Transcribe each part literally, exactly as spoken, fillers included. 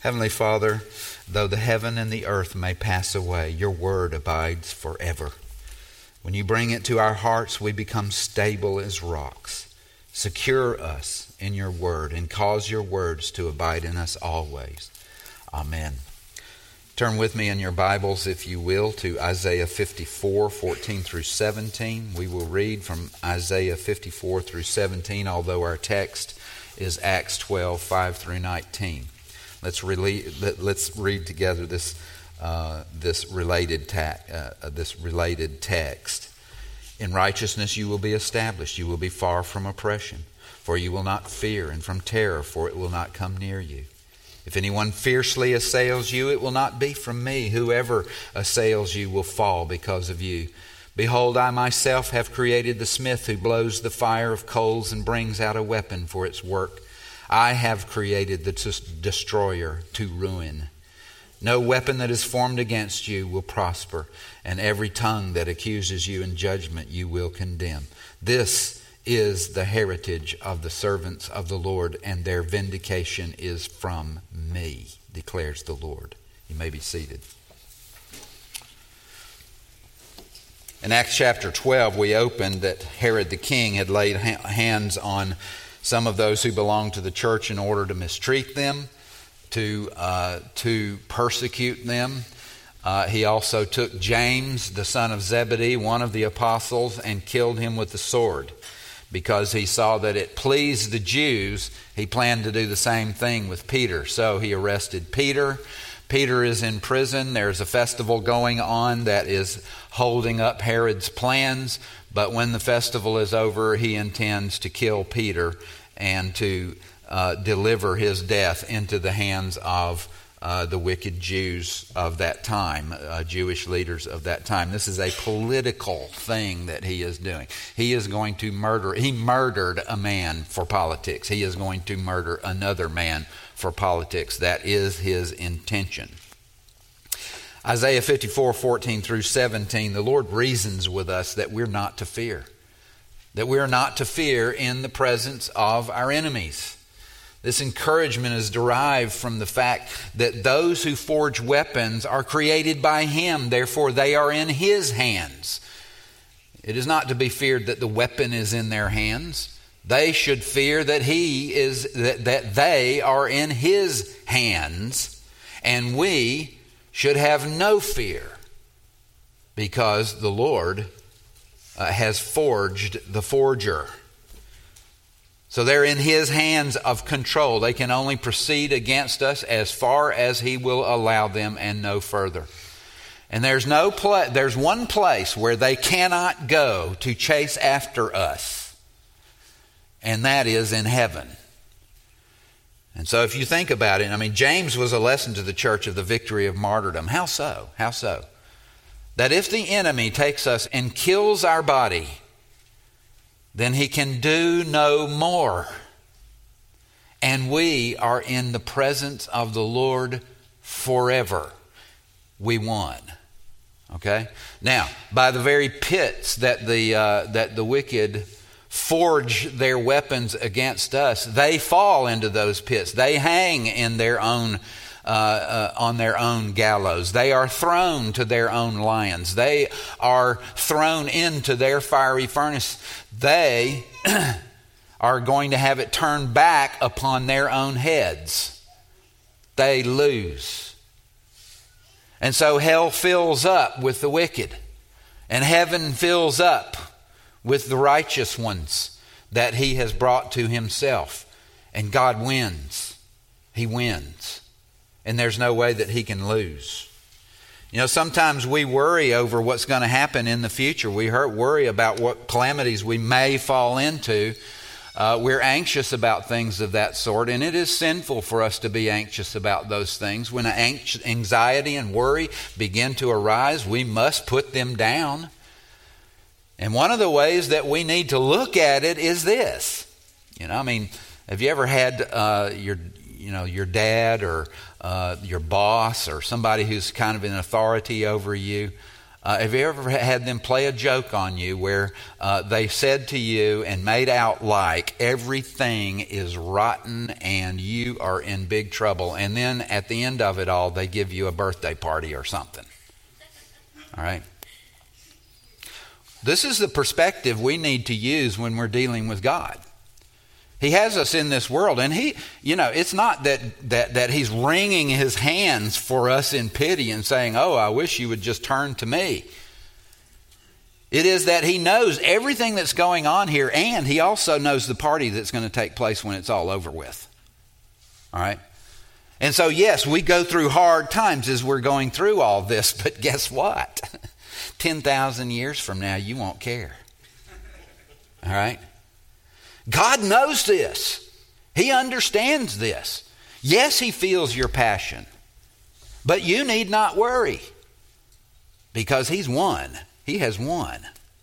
Heavenly Father, though the heaven and the earth may pass away, your word abides forever. When you bring it to our hearts, we become stable as rocks. Secure us in your word and cause your words to abide in us always. Amen. Turn with me in your Bibles, if you will, to Isaiah fifty-four, fourteen through seventeen. We will read from Isaiah fifty-four through seventeen, although our text is Acts twelve, five through nineteen. Let's, re- let's read together this uh, this related ta- uh, this related text. In righteousness you will be established. You will be far from oppression, for you will not fear, and from terror, for it will not come near you. If anyone fiercely assails you, it will not be from me. Whoever assails you will fall because of you. Behold, I myself have created the smith who blows the fire of coals and brings out a weapon for its work. I have created the destroyer to ruin. No weapon that is formed against you will prosper, and every tongue that accuses you in judgment you will condemn. This is the heritage of the servants of the Lord, and their vindication is from me, declares the Lord. You may be seated. In Acts chapter twelve, we opened that Herod the king had laid ha- hands on some of those who belonged to the church in order to mistreat them, to uh, to persecute them. Uh, he also took James, the son of Zebedee, one of the apostles, and killed him with the sword. Because he saw that it pleased the Jews, he planned to do the same thing with Peter. So he arrested Peter. Peter is in prison. There's a festival going on that is holding up Herod's plans. But when the festival is over, he intends to kill Peter and to uh, deliver his death into the hands of uh, the wicked Jews of that time, uh, Jewish leaders of that time. This is a political thing that he is doing. He is going to murder. He murdered a man for politics. He is going to murder another man for politics. That is his intention. Isaiah fifty-four, fourteen through seventeen, the Lord reasons with us that we're not to fear. That we're not to fear in the presence of our enemies. This encouragement is derived from the fact that those who forge weapons are created by Him. Therefore, they are in His hands. It is not to be feared that the weapon is in their hands. They should fear that He is that, that they are in His hands, and we should have no fear because the Lord uh, has forged the forger. So they're in His hands of control. They can only proceed against us as far as He will allow them and no further. And there's no pla- there's one place where they cannot go to chase after us, and that is in heaven. And so if you think about it, I mean, James was a lesson to the church of the victory of martyrdom. How so? How so? That if the enemy takes us and kills our body, then he can do no more. And we are in the presence of the Lord forever. We won. Okay? Now, by the very pits that the uh, that the wicked forge their weapons against us, they fall into those pits. They hang in their own uh, uh, on their own gallows. They are thrown to their own lions. They are thrown into their fiery furnace. They are going to have it turned back upon their own heads. They lose. And so hell fills up with the wicked, and heaven fills up with the righteous ones that He has brought to Himself. And God wins. He wins. And there's no way that He can lose. You know, sometimes we worry over what's going to happen in the future. We worry about what calamities we may fall into. Uh, we're anxious about things of that sort, and it is sinful for us to be anxious about those things. When anxiety and worry begin to arise, we must put them down. And one of the ways that we need to look at it is this. You know, I mean, have you ever had uh, your, you know, your dad or uh, your boss or somebody who's kind of in authority over you Uh, have you ever had them play a joke on you where uh, they said to you and made out like everything is rotten and you are in big trouble, and then at the end of it all, they give you a birthday party or something? All right? This is the perspective we need to use when we're dealing with God. He has us in this world, and he, you know, it's not that, that, that he's wringing his hands for us in pity and saying, oh, I wish you would just turn to me. It is that he knows everything that's going on here, and he also knows the party that's going to take place when it's all over with. All right? And so, yes, we go through hard times as we're going through all this, but guess what? ten thousand years from now, you won't care. All right? God knows this. He understands this. Yes, he feels your passion. But you need not worry, because he's won. He has won.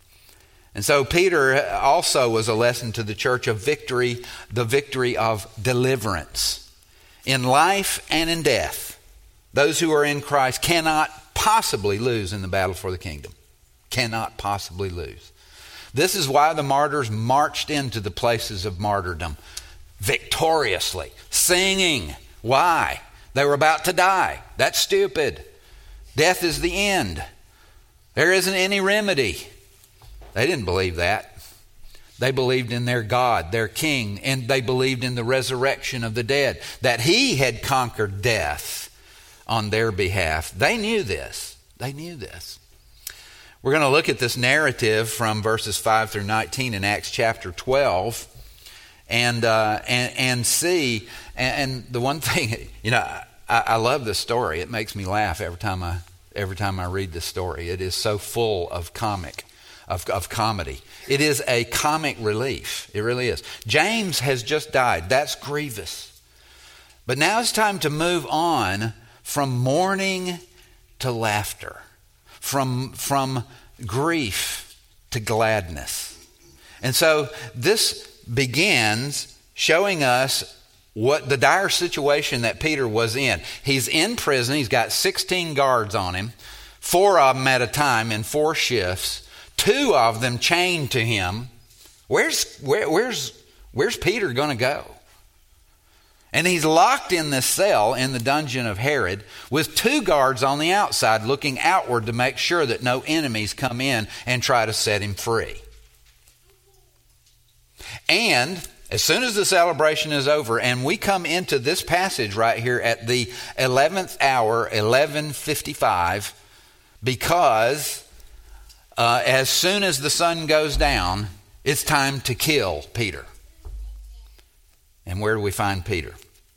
And so Peter also was a lesson to the church of victory, the victory of deliverance. In life and in death, those who are in Christ cannot possibly lose in the battle for the kingdom. Cannot possibly lose. This is why the martyrs marched into the places of martyrdom victoriously, singing. Why? They were about to die. That's stupid. Death is the end. There isn't any remedy. They didn't believe that. They believed in their God, their King, and they believed in the resurrection of the dead, that he had conquered death on their behalf. They knew this. They knew this. We're going to look at this narrative from verses five through nineteen in Acts chapter twelve, and uh, and, and see. And, and the one thing, you know, I, I love this story. It makes me laugh every time I every time I read this story. It is so full of comic, of, of comedy. It is a comic relief. It really is. James has just died. That's grievous. But now it's time to move on from mourning to laughter. From, from grief to gladness. And so this begins showing us what the dire situation that Peter was in. He's in prison. He's got sixteen guards on him, four of them at a time in four shifts, two of them chained to him. Where's, where, where's, where's Peter going to go? And he's locked in this cell in the dungeon of Herod with two guards on the outside looking outward to make sure that no enemies come in and try to set him free. And as soon as the celebration is over and we come into this passage right here at the eleventh hour, eleven fifty-five, because uh, as soon as the sun goes down, it's time to kill Peter. And where do we find Peter?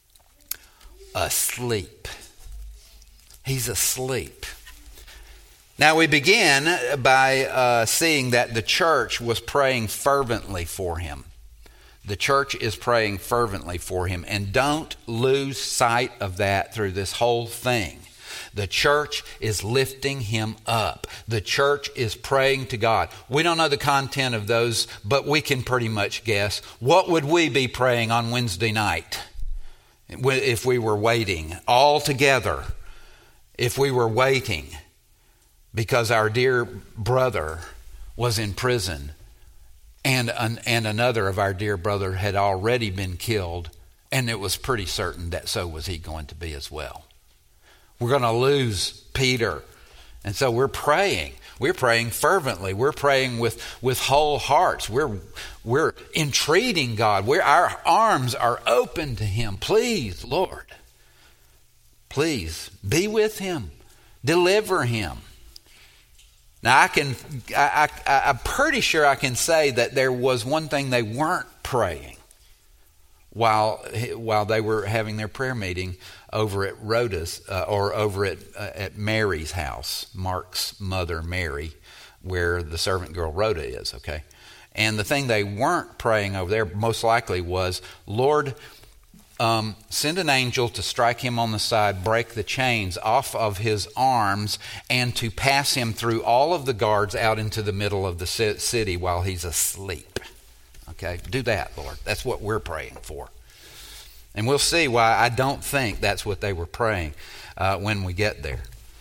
Asleep. He's asleep. Now we begin by uh, seeing that the church was praying fervently for him. The church is praying fervently for him. And don't lose sight of that through this whole thing. The church is lifting him up. The church is praying to God. We don't know the content of those, but we can pretty much guess. What would we be praying on Wednesday night if we were waiting all together? If we were waiting because our dear brother was in prison and, an, and another of our dear brother had already been killed, and it was pretty certain that so was he going to be as well. We're going to lose Peter. And so we're praying. We're praying fervently. We're praying with, with whole hearts. We're, we're entreating God. We're, our arms are open to him. Please, Lord, please be with him. Deliver him. Now, I can, I, I, I'm pretty sure I can say that there was one thing they weren't praying while, while they were having their prayer meeting over at Rhoda's, uh, or over at uh, at Mary's house, Mark's mother, Mary, where the servant girl Rhoda is, okay? And the thing they weren't praying over there most likely was, Lord, um, send an angel to strike him on the side, break the chains off of his arms, and to pass him through all of the guards out into the middle of the city while he's asleep. Okay, do that, Lord. That's what we're praying for. And we'll see why I don't think that's what they were praying uh, when we get there.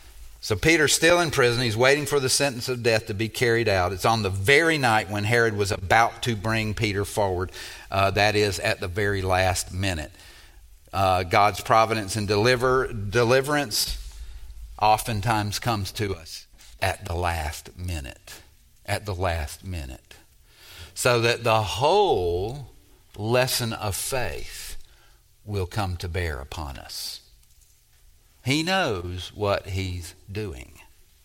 So Peter's still in prison. He's waiting for the sentence of death to be carried out. It's on the very night when Herod was about to bring Peter forward. Uh, that is, at the very last minute. Uh, God's providence and deliver, deliverance oftentimes comes to us at the last minute. At the last minute. So that the whole lesson of faith will come to bear upon us. He knows what he's doing.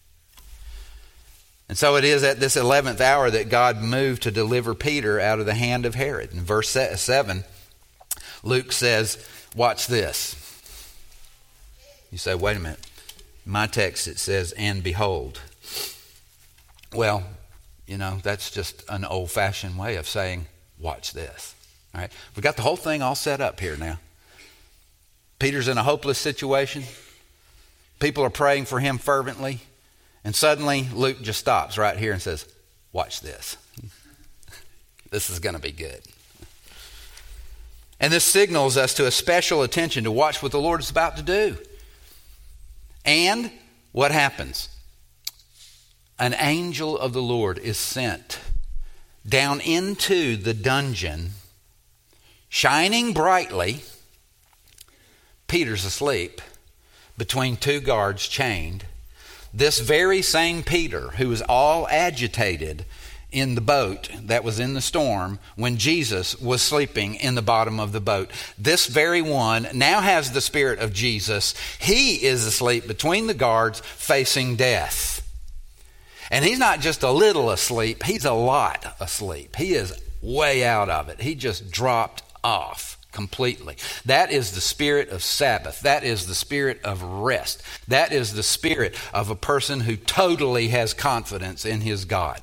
And so it is at this eleventh hour that God moved to deliver Peter out of the hand of Herod. In verse seven, Luke says, watch this. You say, wait a minute. In my text it says, and behold. Well, you know, that's just an old-fashioned way of saying, watch this. All right? We've got the whole thing all set up here now. Peter's in a hopeless situation. People are praying for him fervently. And suddenly Luke just stops right here and says, watch this. This is going to be good. And this signals us to a special attention to watch what the Lord is about to do. And what happens? An angel of the Lord is sent down into the dungeon, shining brightly. Peter's asleep between two guards chained. This very same Peter, who was all agitated in the boat that was in the storm when Jesus was sleeping in the bottom of the boat, this very one now has the Spirit of Jesus. He is asleep between the guards facing death. And he's not just a little asleep, he's a lot asleep. He is way out of it. He just dropped off completely. That is the spirit of Sabbath. That is the spirit of rest. That is the spirit of a person who totally has confidence in his God.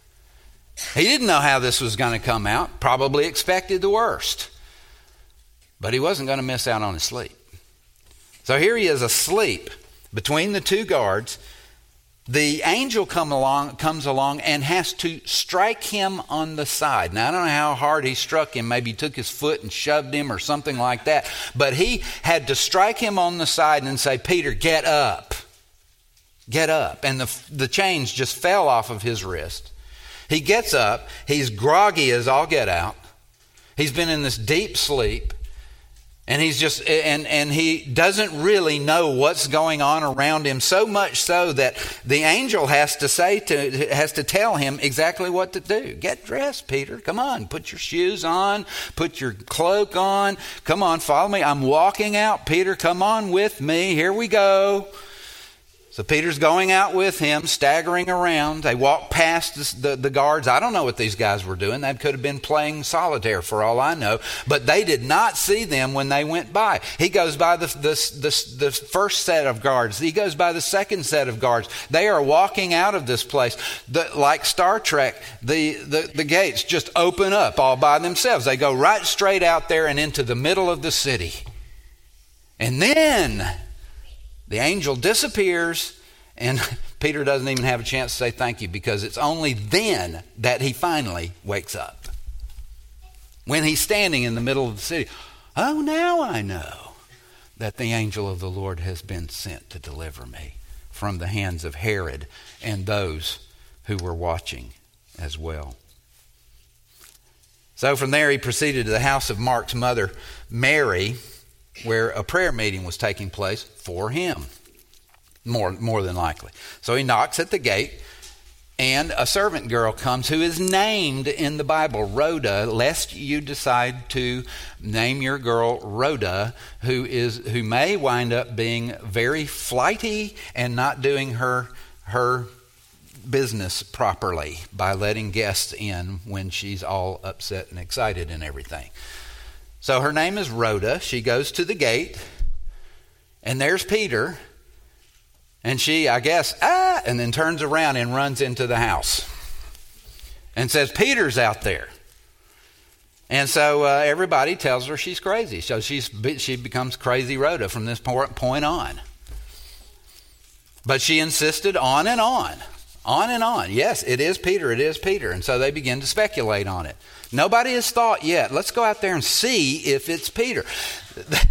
He didn't know how this was going to come out, probably expected the worst. But he wasn't going to miss out on his sleep. So here he is asleep between the two guards. The angel come along, comes along and has to strike him on the side. Now, I don't know how hard he struck him. Maybe he took his foot and shoved him or something like that. But he had to strike him on the side and say, Peter, get up. Get up. And the, the chains just fell off of his wrist. He gets up. He's groggy as all get out. He's been in this deep sleep. And he's just, and, and he doesn't really know what's going on around him, so much so that the angel has to say to, has to tell him exactly what to do. Get dressed, Peter. Come on, put your shoes on, put your cloak on. Come on, follow me. I'm walking out, Peter. Come on with me. Here we go. So Peter's going out with him, staggering around. They walk past the, the, the guards. I don't know what these guys were doing. They could have been playing solitaire for all I know. But they did not see them when they went by. He goes by the, the, the, the first set of guards. He goes by the second set of guards. They are walking out of this place. The, like Star Trek, the, the, the gates just open up all by themselves. They go right straight out there and into the middle of the city. And then the angel disappears, and Peter doesn't even have a chance to say thank you, because it's only then that he finally wakes up. When he's standing in the middle of the city. Oh, now I know that the angel of the Lord has been sent to deliver me from the hands of Herod and those who were watching as well. So from there he proceeded to the house of Mark's mother, Mary, where a prayer meeting was taking place for him, more, more than likely. So he knocks at the gate, and a servant girl comes who is named in the Bible Rhoda, lest you decide to name your girl Rhoda, who is who may wind up being very flighty and not doing her her business properly by letting guests in when she's all upset and excited and everything. So her name is Rhoda. She goes to the gate, and there's Peter. And she, I guess, ah, and then turns around and runs into the house and says, Peter's out there. And so uh, everybody tells her she's crazy. So she's, she becomes Crazy Rhoda from this point on. But she insisted on and on, on and on. Yes, it is Peter, it is Peter. And so they begin to speculate on it. Nobody has thought yet, let's go out there and see if it's Peter.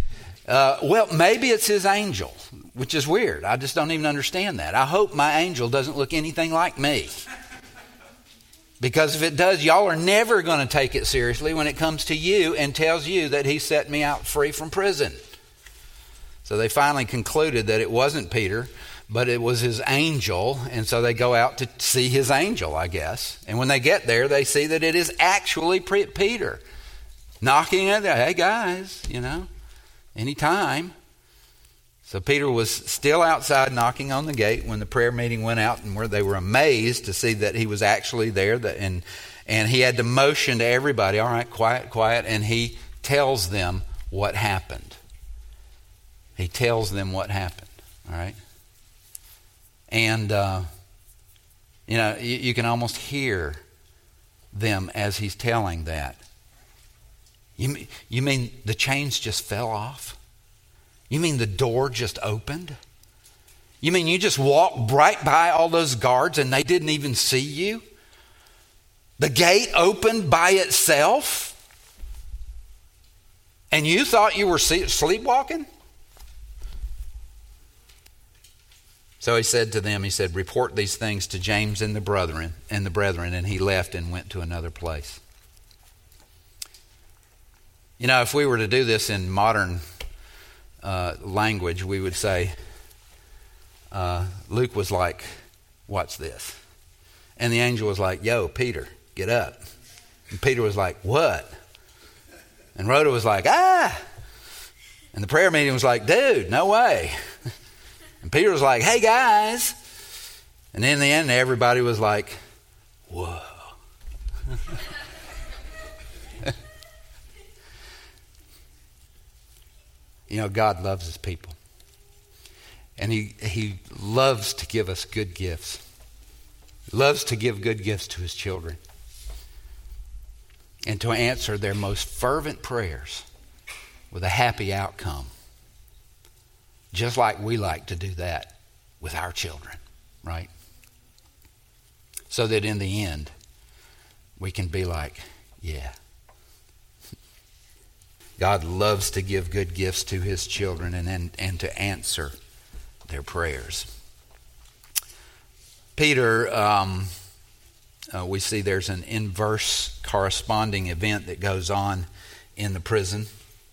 Uh, well, maybe it's his angel, which is weird. I just don't even understand that. I hope my angel doesn't look anything like me. Because if it does, y'all are never going to take it seriously when it comes to you and tells you that he set me out free from prison. So they finally concluded that it wasn't Peter, but it was his angel. And so they go out to see his angel, I guess. And when they get there, they see that it is actually Peter knocking at the, hey guys, you know, anytime. So Peter was still outside knocking on the gate when the prayer meeting went out, and where they were amazed to see that he was actually there. That, and, and he had to motion to everybody, all right, quiet, quiet. And he tells them what happened. He tells them what happened, all right? And, uh, you know, you, you can almost hear them as he's telling that. You, you mean the chains just fell off? You mean the door just opened? You mean you just walked right by all those guards and they didn't even see you? The gate opened by itself? And you thought you were sleepwalking? So he said to them, he said, report these things to James and the brethren, and the brethren, and he left and went to another place. You know, if we were to do this in modern uh, language, we would say, uh, Luke was like, watch this. And the angel was like, yo, Peter, get up. And Peter was like, what? And Rhoda was like, ah. And the prayer meeting was like, dude, no way. And Peter was like, hey guys. And in the end, everybody was like, whoa. You know, God loves his people. And he, he loves to give us good gifts. He loves to give good gifts to his children. And to answer their most fervent prayers with a happy outcome. Just like we like to do that with our children, right? So that in the end, we can be like, yeah. God loves to give good gifts to his children and, and, and to answer their prayers. Peter, um, uh, we see there's an inverse corresponding event that goes on in the prison.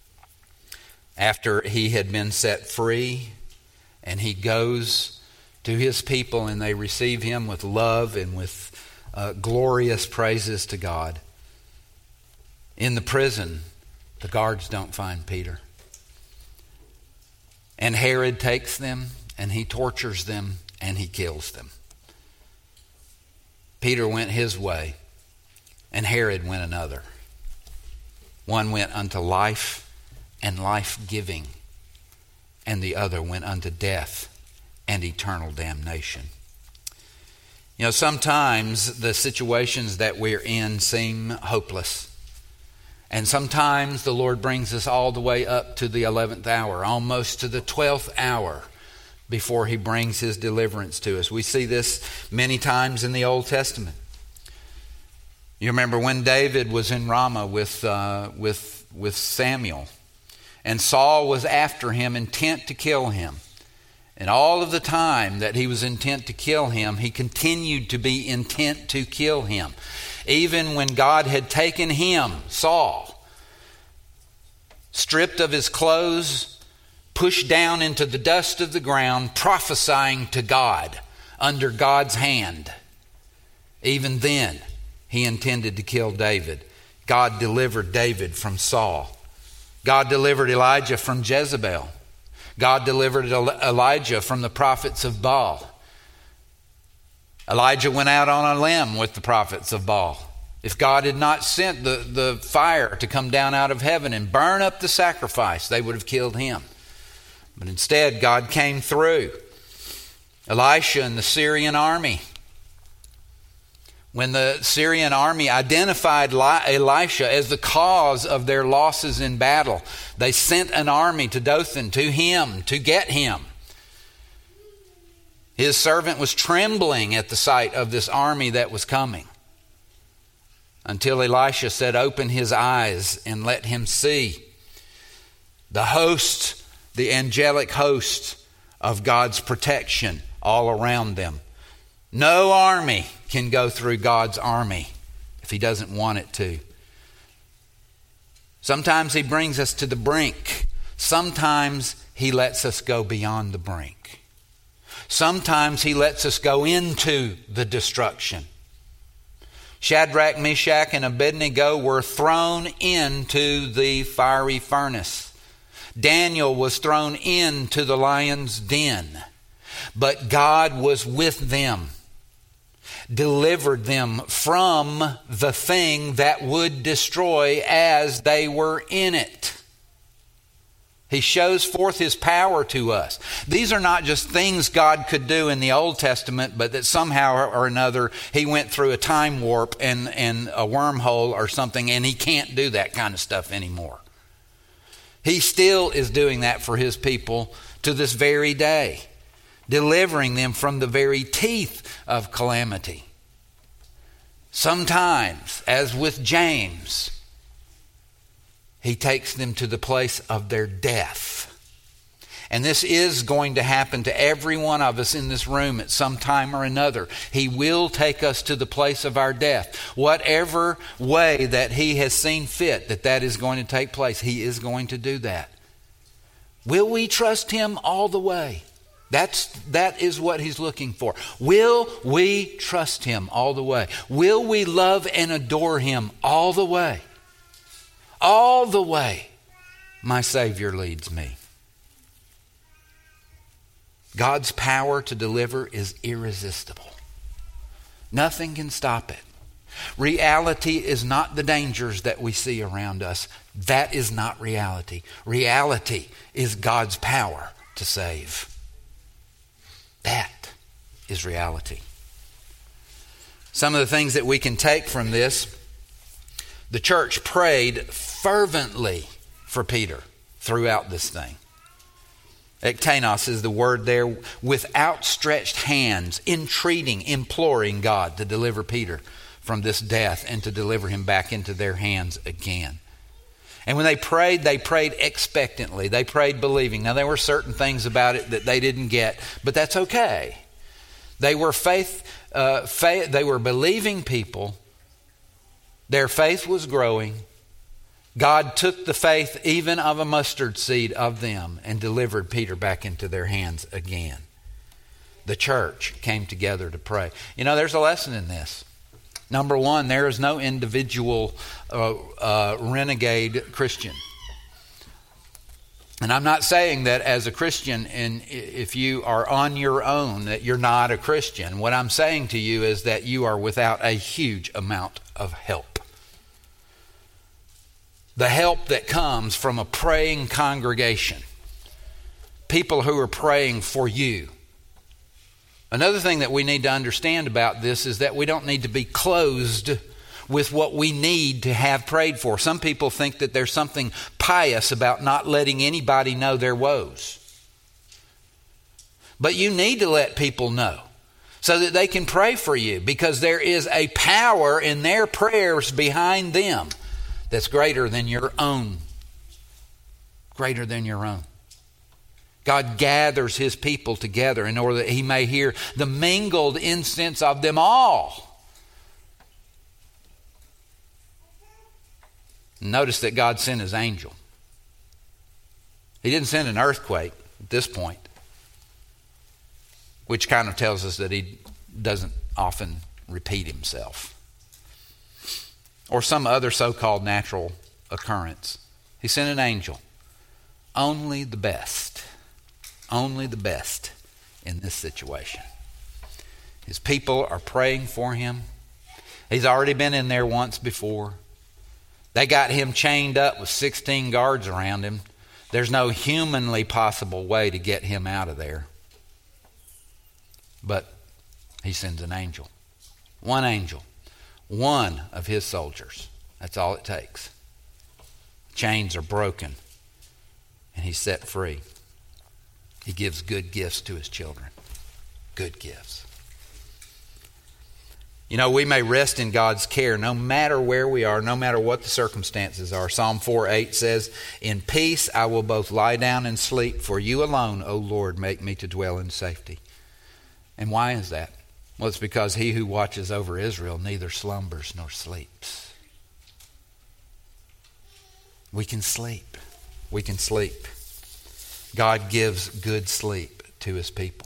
After he had been set free, and he goes to his people and they receive him with love and with uh, glorious praises to God. In the prison, the guards don't find Peter. And Herod takes them and he tortures them and he kills them. Peter went his way and Herod went another. One went unto life and life-giving, and the other went unto death and eternal damnation. You know, sometimes the situations that we're in seem hopeless. And sometimes the Lord brings us all the way up to the eleventh hour, almost to the twelfth hour, before he brings his deliverance to us. We see this many times in the Old Testament. You remember when David was in Ramah with, uh, with, with Samuel, and Saul was after him, intent to kill him. And all of the time that he was intent to kill him, he continued to be intent to kill him. Even when God had taken him, Saul, stripped of his clothes, pushed down into the dust of the ground, prophesying to God under God's hand. Even then, he intended to kill David. God delivered David from Saul. God delivered Elijah from Jezebel. God delivered Elijah from the prophets of Baal. Elijah went out on a limb with the prophets of Baal. If God had not sent the, the fire to come down out of heaven and burn up the sacrifice, they would have killed him. But instead, God came through. Elisha and the Syrian army. When the Syrian army identified Elisha as the cause of their losses in battle, they sent an army to Dothan, to him, to get him. His servant was trembling at the sight of this army that was coming, until Elisha said, open his eyes and let him see. The host the angelic hosts of God's protection all around them. No army can go through God's army if he doesn't want it to. Sometimes he brings us to the brink. Sometimes he lets us go beyond the brink. Sometimes he lets us go into the destruction. Shadrach, Meshach, and Abednego were thrown into the fiery furnace. Daniel was thrown into the lion's den. But God was with them, delivered them from the thing that would destroy as they were in it. He shows forth his power to us. These are not just things God could do in the Old Testament, but that somehow or another he went through a time warp and, and a wormhole or something, and he can't do that kind of stuff anymore. He still is doing that for his people to this very day, delivering them from the very teeth of calamity. Sometimes, as with James, he takes them to the place of their death. And this is going to happen to every one of us in this room at some time or another. He will take us to the place of our death. Whatever way that he has seen fit that that is going to take place, he is going to do that. Will we trust him all the way? That's, that is what he's looking for. Will we trust him all the way? Will we love and adore him all the way? All the way my Savior leads me. God's power to deliver is irresistible. Nothing can stop it. Reality is not the dangers that we see around us. That is not reality. Reality is God's power to save. That is reality. Some of the things that we can take from this: the church prayed fervently for Peter throughout this thing. Ektanos is the word there, with outstretched hands, entreating, imploring God to deliver Peter from this death and to deliver him back into their hands again. And when they prayed, they prayed expectantly. They prayed believing. Now, there were certain things about it that they didn't get, but that's okay. They were faith, uh, faith they were believing people. Their faith was growing. God took the faith even of a mustard seed of them and delivered Peter back into their hands again. The church came together to pray. You know, there's a lesson in this. Number one, there is no individual uh, uh, renegade Christian. And I'm not saying that as a Christian, and if you are on your own, that you're not a Christian. What I'm saying to you is that you are without a huge amount of help. The help that comes from a praying congregation. People who are praying for you. Another thing that we need to understand about this is that we don't need to be closed with what we need to have prayed for. Some people think that there's something pious about not letting anybody know their woes. But you need to let people know so that they can pray for you, because there is a power in their prayers behind them that's greater than your own. Greater than your own. God gathers his people together in order that he may hear the mingled incense of them all. Notice that God sent his angel. He didn't send an earthquake at this point, which kind of tells us that he doesn't often repeat himself, or some other so-called natural occurrence. He sent an angel. Only the best. Only the best in this situation. His people are praying for him. He's already been in there once before. They got him chained up with sixteen guards around him. There's no humanly possible way to get him out of there. But he sends an angel. One angel. One of his soldiers. That's all it takes. Chains are broken, and he's set free. He gives good gifts to his children. Good gifts. You know, we may rest in God's care no matter where we are, no matter what the circumstances are. Psalm four eight says, "In peace I will both lie down and sleep, for you alone, O Lord, make me to dwell in safety." And why is that? Well, it's because he who watches over Israel neither slumbers nor sleeps. We can sleep. We can sleep. God gives good sleep to his people.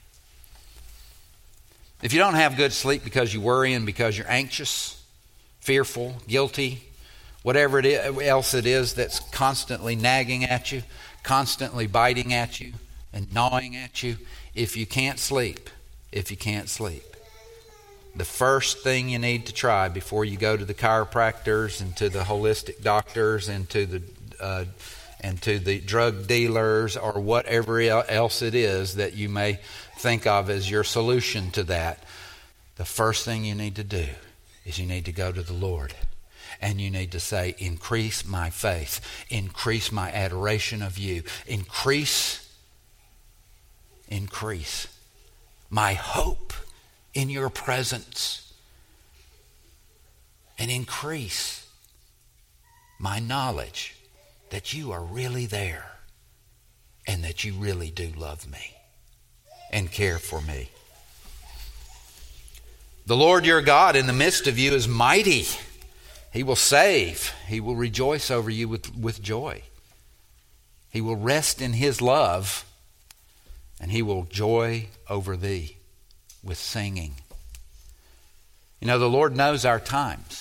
If you don't have good sleep because you worry and because you're anxious, fearful, guilty, whatever it is, else it is that's constantly nagging at you, constantly biting at you and gnawing at you, if you can't sleep, if you can't sleep, the first thing you need to try before you go to the chiropractors and to the holistic doctors and to the uh, and to the drug dealers or whatever else it is that you may think of as your solution to that, the first thing you need to do is you need to go to the Lord and you need to say, "Increase my faith, increase my adoration of you, increase, increase my hope in your presence, and increase my knowledge that you are really there and that you really do love me and care for me." The Lord your God in the midst of you is mighty. He will save. He will rejoice over you with, with joy. He will rest in his love, and he will joy over thee with singing. You know, the Lord knows our times.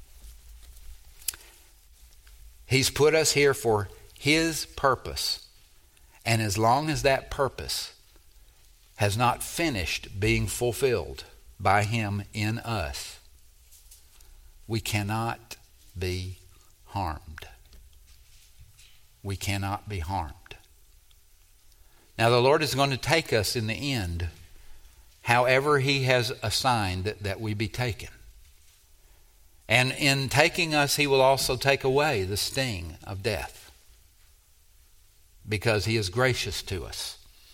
He's put us here for his purpose. And as long as that purpose has not finished being fulfilled by him in us, we cannot be harmed. We cannot be harmed. Now the Lord is going to take us in the end however he has assigned that, that we be taken. And in taking us, he will also take away the sting of death, because he is gracious to us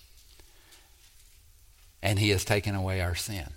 and he has taken away our sin.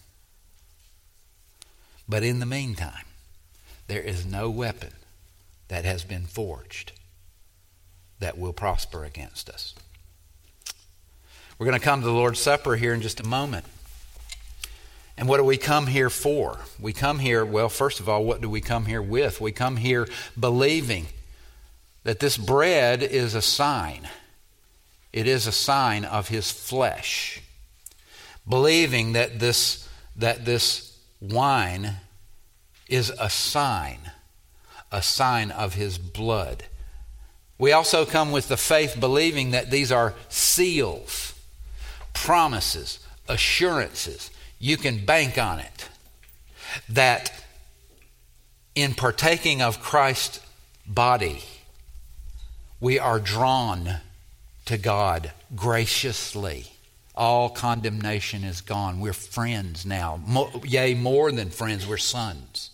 But in the meantime, there is no weapon that has been forged that will prosper against us. We're going to come to the Lord's Supper here in just a moment. And what do we come here for? We come here, well, first of all, what do we come here with? We come here believing that this bread is a sign. It is a sign of his flesh. Believing that this, that this wine is a sign, a sign of his blood. We also come with the faith believing that these are seals, promises, assurances. You can bank on it, that in partaking of Christ's body, we are drawn to God graciously. All condemnation is gone. We're friends now. Mo- yea, more than friends, we're sons.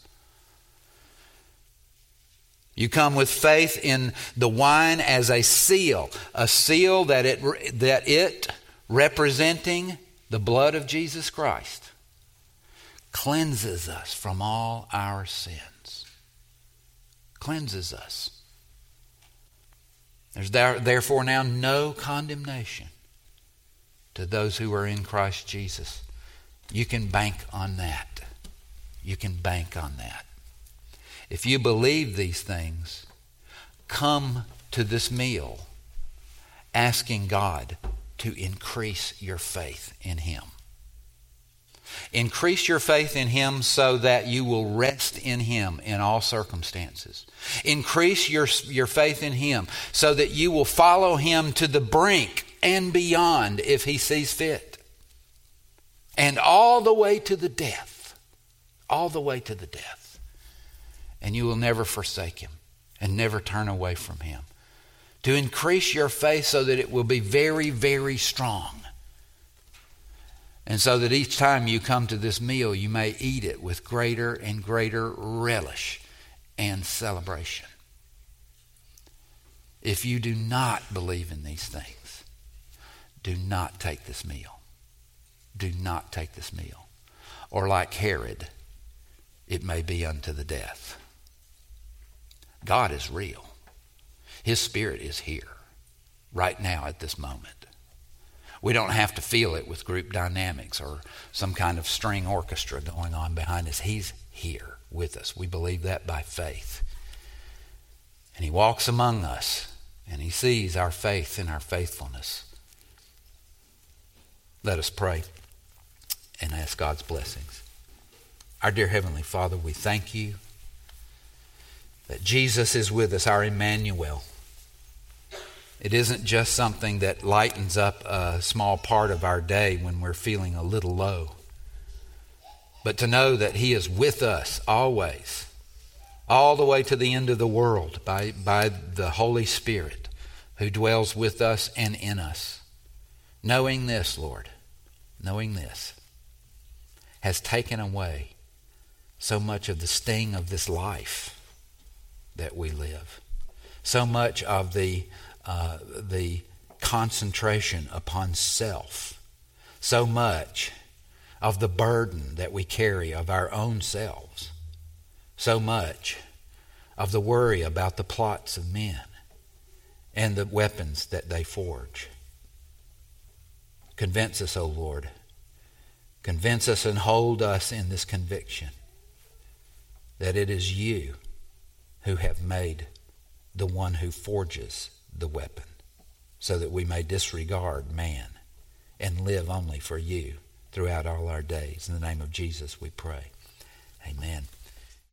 You come with faith in the wine as a seal, a seal that it that it representing the blood of Jesus Christ cleanses us from all our sins. Cleanses us. There's therefore now no condemnation to those who are in Christ Jesus. You can bank on that. You can bank on that. If you believe these things, come to this meal asking God to increase your faith in him. Increase your faith in him so that you will rest in him in all circumstances. Increase your, your faith in him so that you will follow him to the brink and beyond if he sees fit. And all the way to the death. All the way to the death. And you will never forsake him and never turn away from him. To increase your faith so that it will be very, very strong. And so that each time you come to this meal, you may eat it with greater and greater relish and celebration. If you do not believe in these things, do not take this meal. Do not take this meal. Or like Herod, it may be unto the death. God is real. His Spirit is here right now at this moment. We don't have to feel it with group dynamics or some kind of string orchestra going on behind us. He's here with us. We believe that by faith. And He walks among us, and He sees our faith and our faithfulness. Let us pray and ask God's blessings. Our dear Heavenly Father, we thank You that Jesus is with us, our Emmanuel. It isn't just something that lightens up a small part of our day when we're feeling a little low, but to know that He is with us always, all the way to the end of the world by, by the Holy Spirit who dwells with us and in us. Knowing this, Lord, knowing this, has taken away so much of the sting of this life that we live. So much of the uh, the concentration upon self. So much of the burden that we carry of our own selves. So much of the worry about the plots of men and the weapons that they forge. Convince us, O Lord. Convince us and hold us in this conviction that it is You who have made the one who forges the weapon, so that we may disregard man and live only for You throughout all our days. In the name of Jesus we pray. Amen.